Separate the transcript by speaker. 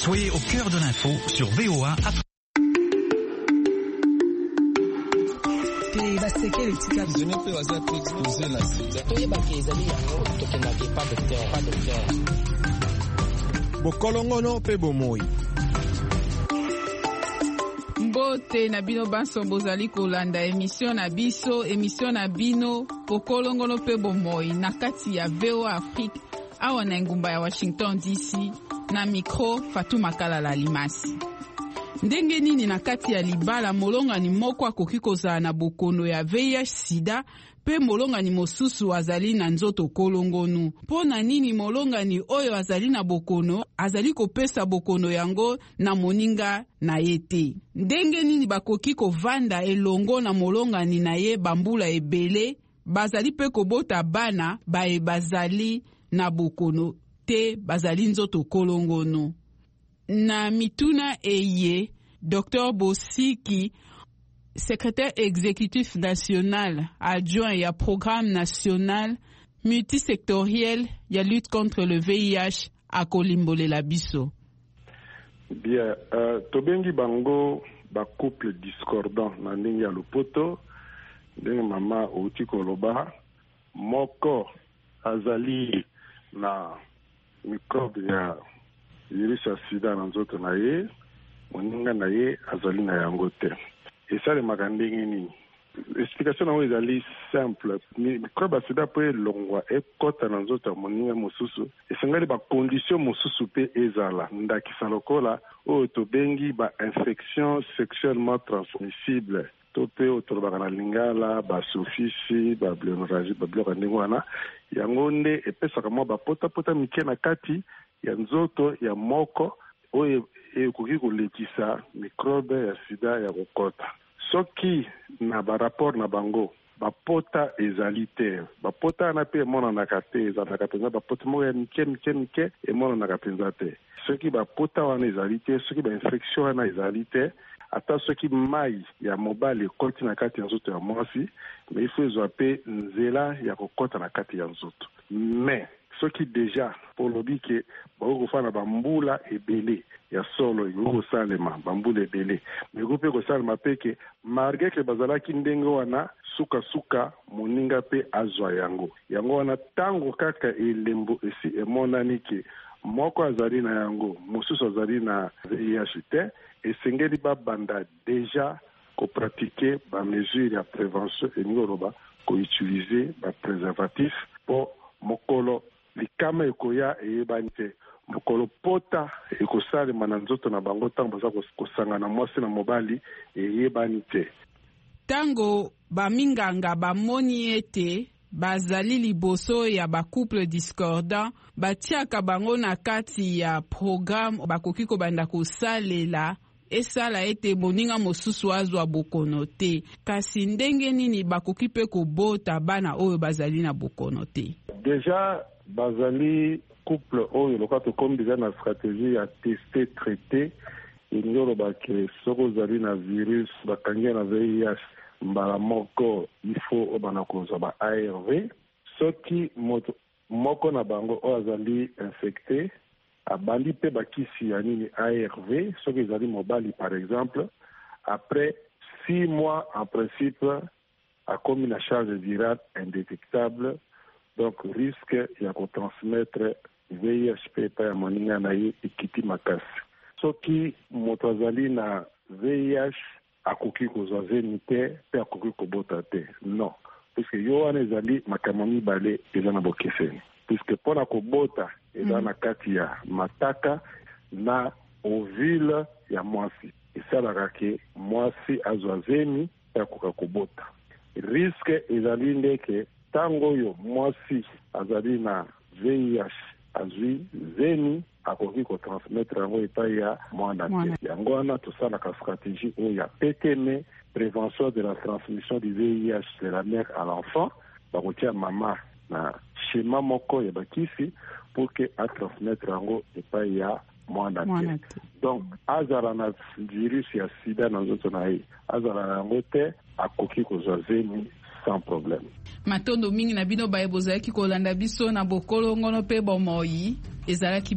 Speaker 1: Soyez au cœur de l'info sur VOA.
Speaker 2: Bokolongono pe bomoi.
Speaker 3: Mbote na bino banso bozali kolanda émission na bino bokolongono pe bomoi na kati ya VOA Afrique awa na ngumba ya Washington DC na micro Fatuma Kalala Limasi. Ndenge nini na kati ya libala molongani moko akoki kozala na bokono ya VIH sida pe molongani mosusu azali na nzoto kolongonu. Pona nini molongani oyo azali na bokono azali kopesa bokono yango na moninga na yete? Ndenge nini bakoki kovanda elongo na molongani na ye bambula ebele bazali pe kobota bana bae bazali na bokono te bazali nzoto kolongono? Na mituna eye Dr. Bosiki, secrétaire exécutif national adjoint ya programme national multisectoriel ya lutte contre le VIH à kolimbolela biso.
Speaker 4: Bien, tobengi bango ba couple discordant na ndenge ya lopoto ndenge mama outi koloba moko azali na microbe ya virus ya sida na nzoto na ye moninga na ye azali na yango te. Esalemaka ndenge nini? Explication nango ezali simple. Microbe ya sida po elongwa ekota na nzoto ya moninga mosusu esengeli bacondition mosusu pe ezala ndakisa lokola oyo tobengi bainfection sexuellement transmissible to pe oyo tolobaka na lingala basofisi bablénorragie babiloko ndenge wana yango nde epesaka mwa bapotapota mike na kati ya nzoto ya moko oyo ekoki kolekisa microbe ya sida ya kokota. Soki na barapport na bango bapota ezali te, bapota wana pe emonanaka te, ezalaka mpenza bapota moko ya mike emonanaka mpenza te. Soki bapota wana ezali te, soki bainfection wana ezali te, ata soki mai ya mobali ekoti na kati ya nzoto ya mwasi, me ifo ezwa pe nzela ya kokota na kati ya nzoto. Mais soki deja polobi ke bakokofana bambula ebele ya solo ekokosalema bambula ebele meko mpe kosalema mpe ke malgré ke bazalaki ndenge wana sukasuka moninga mpe azwa yango wana ntango kaka elembo esi emonani ke moko azali na yango mosusu azali na VIH te esengeli babanda deja kopratike bamesure ya prévention elingi oloba koutilize bapréservatif mpo mokolo likama ekoya eyebani te mokolo pota ekosalema na nzoto na bango ntango baza kosangana mwasi na mobali eyebani te.
Speaker 3: Tango baminganga bamoni ete bazali liboso ya bacouple discordant batiaka bango na kati ya programme bakoki kobanda kosalela esala ete moninga mosusu azwa bokono te. Kasi ndenge nini bakoki pe kobota bana oyo bazali na bokono te?
Speaker 4: Deja bazali couple oyo loka tokomi deja na stratégie ya tester traité elingi oloba ke soki ozali na virus bakangi na VIH mbala moko ifo obana kozwa ba ARV. Soki moto moko na bango oyo azali infecté abandi pe bakisi ya nini ARV, soki ezali mobali par exemple, après 6 mois en principe akomi na charge virale indétectable, donc risque ya kotransmettre VIH pe epai ya moninga na ye ekiti makasi. Soki moto azali na VIH akoki kozwa zemi te pe akoki kobota te, non, puisque yo wana ezali makambo mibale eza na bokeseni, puisque mpona kobota eza na kati ya mataka na ovule ya mwasi esalaka ke mwasi azwa zemi pe akoka kobota. Risque ezali ndeke tango oyo mwasi azali na VIH azwi zemi akoki kotransmettre yango epai ya mwana te. Yango wana tosalaka stratégie oyo ya PTM, prévention de la transmission du VIH de la mère à l'enfant, bakotia mama na schéma moko ya bakisi pour que atransmettre yango epai ya mwana te. Donc azala na virus ya sida na nzoto na ye, azala na yango te akoki kozwa zemi sans problème.
Speaker 3: Matondo mingi na bino baye bozalaki kolanda biso na bokolo ngono pe bomoi ezalaki